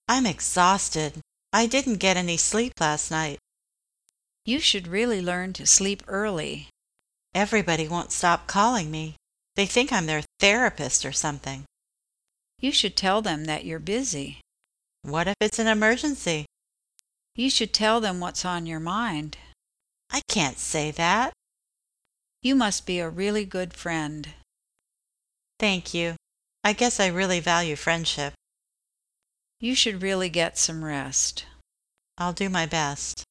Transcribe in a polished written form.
I'm exhausted. I didn't get any sleep last night. You should really learn to sleep early. Everybody won't stop calling me. They think I'm their therapist or something. You should tell them that you're busy. What if it's an emergency? You should tell them what's on your mind. I can't say that. You must be a really good friend. Thank you. I guess I really value friendship. You should really get some rest. I'll do my best.